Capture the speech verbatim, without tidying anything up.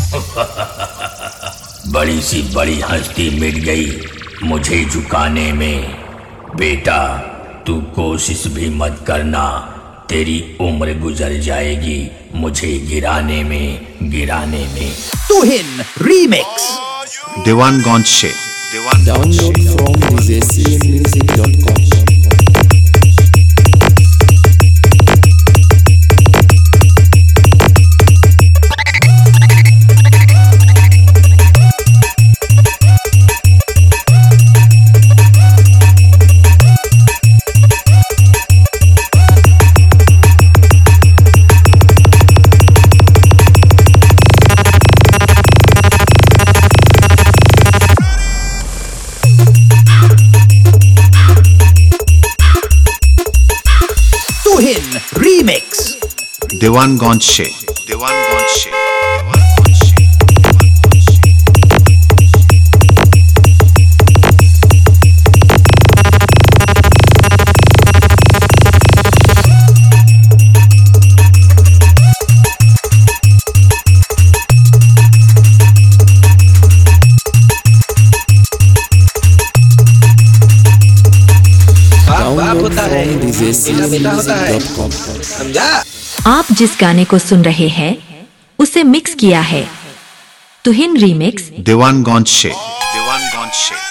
बड़ी सी बड़ी हस्ती मिट गई मुझे झुकाने में। बेटा तू कोशिश भी मत करना, तेरी उम्र गुजर जाएगी मुझे गिराने में गिराने में। तुहिन रीमिक्स देवानगंज से Download from d j c music dot com। Remix Dewanganj से देवानगंज से Download from d j c music dot com। समझा? आप जिस गाने को सुन रहे हैं उसे मिक्स किया है तुहिन रीमिक्स देवानगंज से देवानगंज से